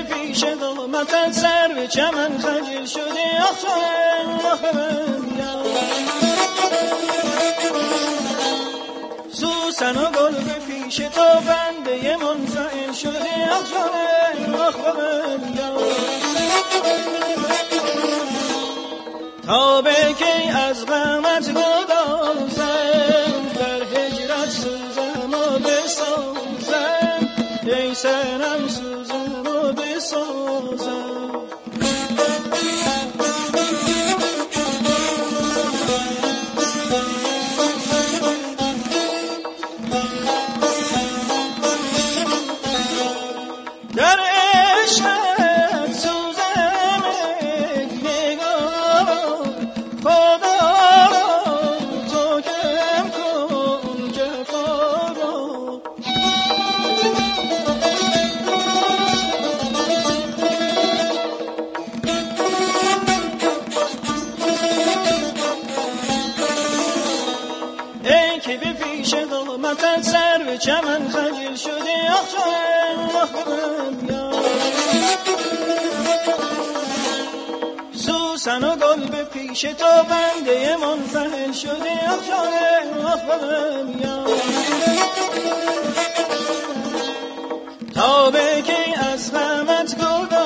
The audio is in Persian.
پیش قامتت سر به چمن خجل شده آخ جانم آخ بیا سوسن و گل به پیش تو بنده منفعل شده آخ جانم آخ بیا تا به کی از غمت گدازم در هجرت سوزم و بسازم ای سنم سوزم و بسازم در عشقت سوزم نگاه خدا تو کم کن جفا را ای که به پیش قامتت سر به چمن خجل شده آخ جانم آخ بیا سوسن و گل به پیش تو بنده منفعل شده آخ جانم آخ بیا تا به کی از غمت گل